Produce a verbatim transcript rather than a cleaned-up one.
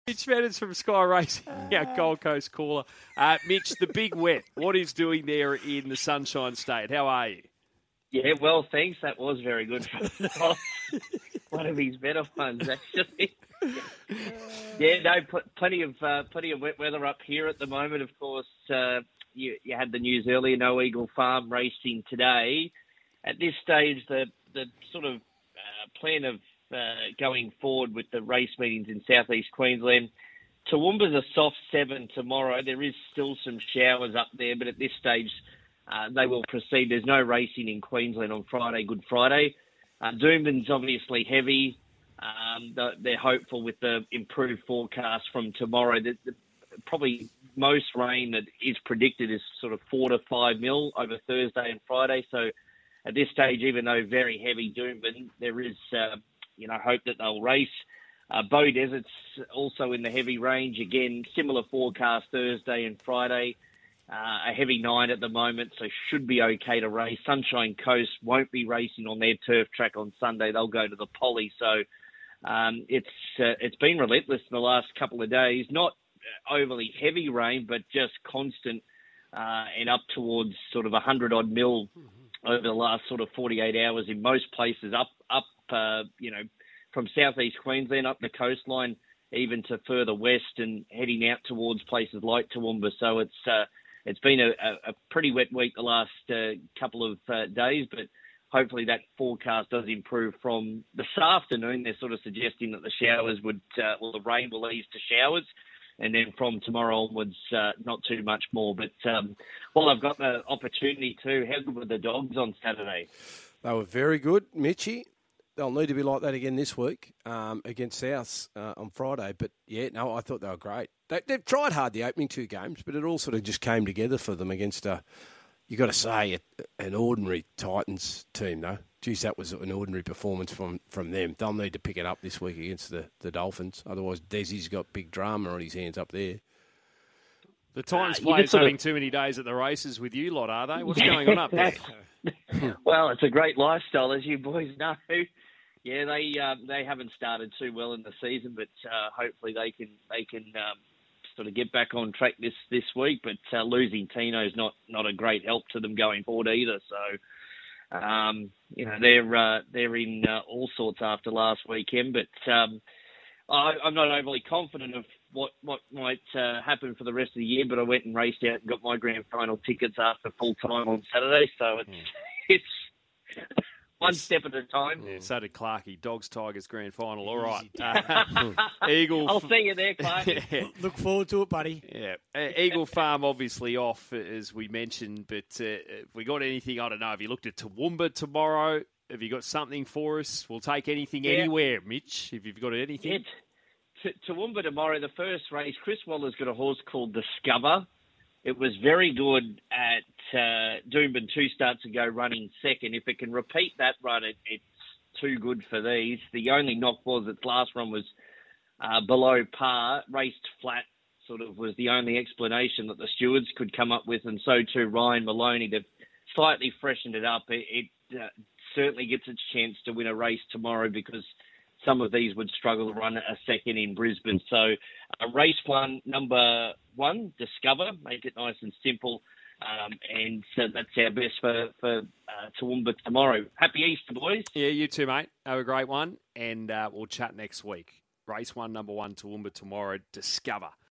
Mitch Meadows from Sky Racing, our Gold Coast caller. Uh, Mitch, the big wet, what is doing there in the Sunshine State? How are you? Yeah, well, thanks. That was very good. One of his better ones, actually. Yeah, no, pl- plenty of uh, plenty of wet weather up here at the moment. Of course, uh, you, you had the news earlier. No Eagle Farm racing today. At this stage, the the sort of uh, plan of uh, going forward with the race meetings in southeast Queensland. Toowoomba's a soft seven tomorrow. There is still some showers up there, but at this stage, uh, they will proceed. There's no racing in Queensland on Friday, Good Friday. Uh, Doomben's obviously heavy. Um, they're hopeful with the improved forecast from tomorrow. The, the, probably most rain that is predicted is sort of four to five mil over Thursday and Friday. So at this stage, even though very heavy Doomben, there is uh, you know hope that they'll race. Uh, Bow Desert's also in the heavy range. Again, similar forecast Thursday and Friday. Uh, a heavy nine at the moment, so should be okay to race. Sunshine Coast won't be racing on their turf track on Sunday. They'll go to the Poly. So um, it's uh, it's been relentless in the last couple of days. Not overly heavy rain, but just constant uh, and up towards sort of one hundred odd mil over the last sort of forty-eight hours in most places. Up, up, uh, you know, from southeast Queensland up the coastline, even to further west and heading out towards places like Toowoomba. So it's uh, it's been a, a pretty wet week the last uh, couple of uh, days, but hopefully that forecast does improve from this afternoon. They're sort of suggesting that the showers would, uh, well, the rain will ease to showers, and then from tomorrow onwards, uh, not too much more. But um, while I've got the opportunity to, how good were the dogs on Saturday? They were very good, Mitchie. They'll need to be like that again this week um, against Souths uh, on Friday. But, yeah, no, I thought they were great. They, they've tried hard the opening two games, but it all sort of just came together for them against, a, you got to say, a, an ordinary Titans team, though. Geez, that was an ordinary performance from, from them. They'll need to pick it up this week against the, the Dolphins. Otherwise, Desi's got big drama on his hands up there. The Titans Uh, players sort of- having too many days at the races with you lot, are they? What's going on up there? Well, it's a great lifestyle, as you boys know. Yeah, they um, they haven't started too well in the season, but uh, hopefully they can they can um, sort of get back on track this, this week. But uh, losing Tino's not, not a great help to them going forward either. So um, you know they're uh, they're in uh, all sorts after last weekend. But um, I, I'm not overly confident of what what might uh, happen for the rest of the year. But I went and raced out and got my grand final tickets after full time on Saturday. So it's Yeah. it's. One Yes. step at a time. Yeah, so did Clarkey. Dogs Tigers grand final. All right. Uh, Eagle. I'll see you there, Clark. yeah. Look forward to it, buddy. Yeah. Uh, Eagle Farm obviously off, as we mentioned, but uh, if we got anything, I don't know, have you looked at Toowoomba tomorrow? Have you got something for us? We'll take anything Yeah. anywhere, Mitch, if you've got anything. Yeah, to Toowoomba walmba tomorrow, the first race, Chris Waller's got a horse called Discover. It was very good at uh, Doomben two starts ago running second. If it can repeat that run, it, it's too good for these. The only knock was its last run was uh, below par, raced flat, sort of was the only explanation that the stewards could come up with, and so too Ryan Maloney. They've slightly freshened it up. It, it uh, certainly gets its chance to win a race tomorrow because some of these would struggle to run a second in Brisbane. So uh, race one, number one, Discover, make it nice and simple. Um, and so that's our best for, for uh, Toowoomba tomorrow. Happy Easter, boys. Yeah, you too, mate. Have a great one, and uh, we'll chat next week. Race one, number one, Toowoomba tomorrow, Discover.